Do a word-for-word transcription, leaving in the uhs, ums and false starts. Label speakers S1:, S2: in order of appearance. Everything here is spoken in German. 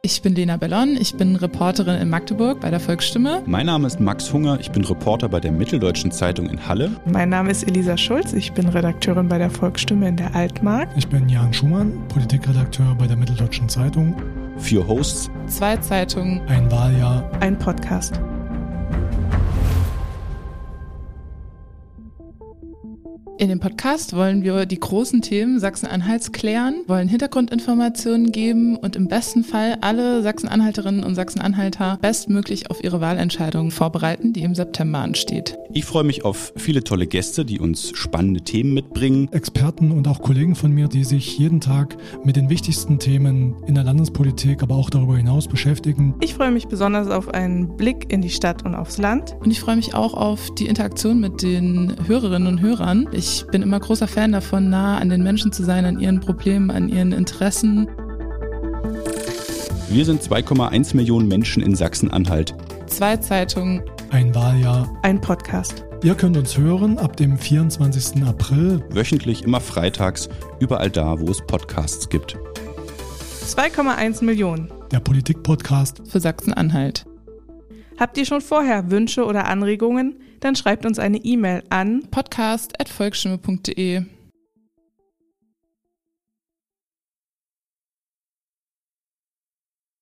S1: Ich bin Lena Bellon, ich bin Reporterin in Magdeburg bei der Volksstimme.
S2: Mein Name ist Max Hunger, ich bin Reporter bei der Mitteldeutschen Zeitung in Halle.
S3: Mein Name ist Elisa Schulz, ich bin Redakteurin bei der Volksstimme in der Altmark.
S4: Ich bin Jan Schumann, Politikredakteur bei der Mitteldeutschen Zeitung.
S2: Vier Hosts.
S1: Zwei Zeitungen.
S4: Ein Wahljahr.
S3: Ein Podcast.
S1: In dem Podcast wollen wir die großen Themen Sachsen-Anhalts klären, wollen Hintergrundinformationen geben und im besten Fall alle Sachsen-Anhalterinnen und Sachsen-Anhalter bestmöglich auf ihre Wahlentscheidung vorbereiten, die im September ansteht.
S2: Ich freue mich auf viele tolle Gäste, die uns spannende Themen mitbringen.
S4: Experten und auch Kollegen von mir, die sich jeden Tag mit den wichtigsten Themen in der Landespolitik, aber auch darüber hinaus beschäftigen.
S3: Ich freue mich besonders auf einen Blick in die Stadt und aufs Land.
S1: Und ich freue mich auch auf die Interaktion mit den Hörerinnen und Hörern. Ich bin immer großer Fan davon, nah an den Menschen zu sein, an ihren Problemen, an ihren Interessen.
S2: Wir sind zwei Komma eins Millionen Menschen in Sachsen-Anhalt.
S1: Zwei Zeitungen.
S4: Ein Wahljahr.
S3: Ein Podcast.
S4: Ihr könnt uns hören ab dem vierundzwanzigsten April.
S2: Wöchentlich, immer freitags, überall da, wo es Podcasts gibt.
S3: zwei Komma eins Millionen.
S4: Der Politik-Podcast
S1: für Sachsen-Anhalt.
S3: Habt ihr schon vorher Wünsche oder Anregungen? Dann schreibt uns eine E-Mail an
S1: podcast at volksstimme punkt de.